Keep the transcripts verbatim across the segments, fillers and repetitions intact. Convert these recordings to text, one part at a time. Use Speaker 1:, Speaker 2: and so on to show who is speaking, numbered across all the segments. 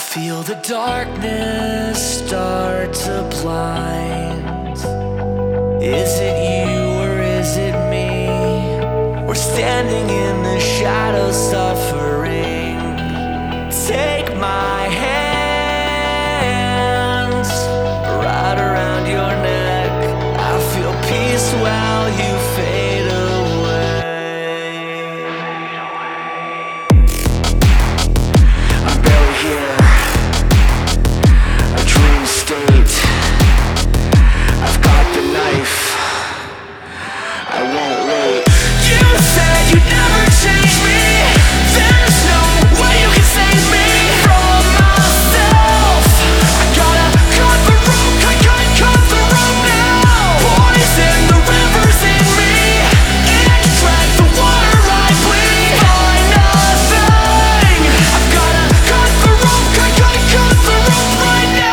Speaker 1: Feel the darkness start to blind. Is it you or is it me? We're standing in the shadows suffering. Take my hands right around your neck. I feel peace while you fade away. I'm barely here. I've got the knife, I won't wait. You said you'd never change me. There's no way you can save me from myself. I gotta cut the rope, cut, cut, cut the rope now. Poison the rivers in me, extract the water I bleed. Find nothing. I've gotta cut the rope, cut, cut, cut the rope right now.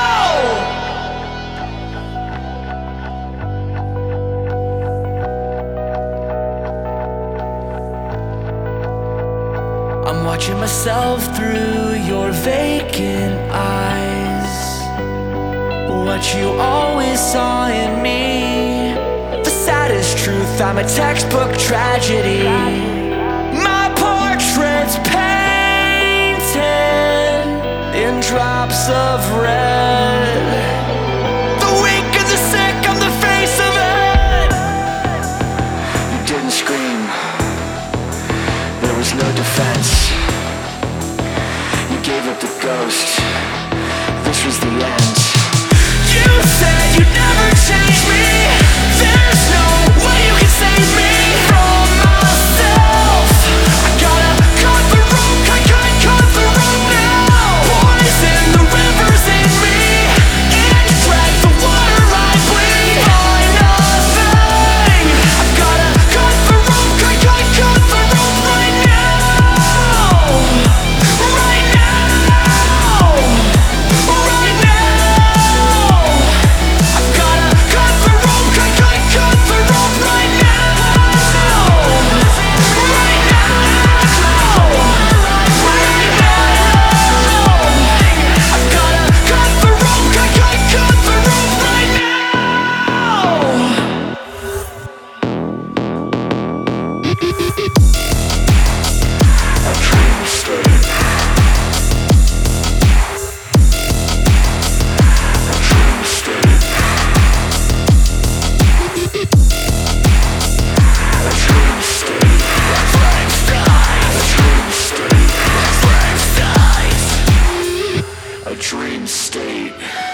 Speaker 1: I'm watching myself through your vacant eyes. What you always saw in me, the saddest truth, I'm a textbook tragedy. My portrait's painted in drops of red. The weak and the sick, I'm the face of it. You didn't scream, there was no defense. You gave up the ghost. This was the end. You said you'd never change me. There's no way you can save me from myself. I gotta cut the rope, cut, cut, cut the rope now. Poison the rivers in me, extract the water I bleed. Find nothing. I've gotta cut the rope, cut, cut, cut the rope right now. Right now. Right now. I've gotta cut the rope, cut, cut, cut the rope right now. Right now. Right now. I've gotta cut the rope, cut, cut, cut the rope right now. A dream state. A dream state. A dream state. A dream state. A dream state.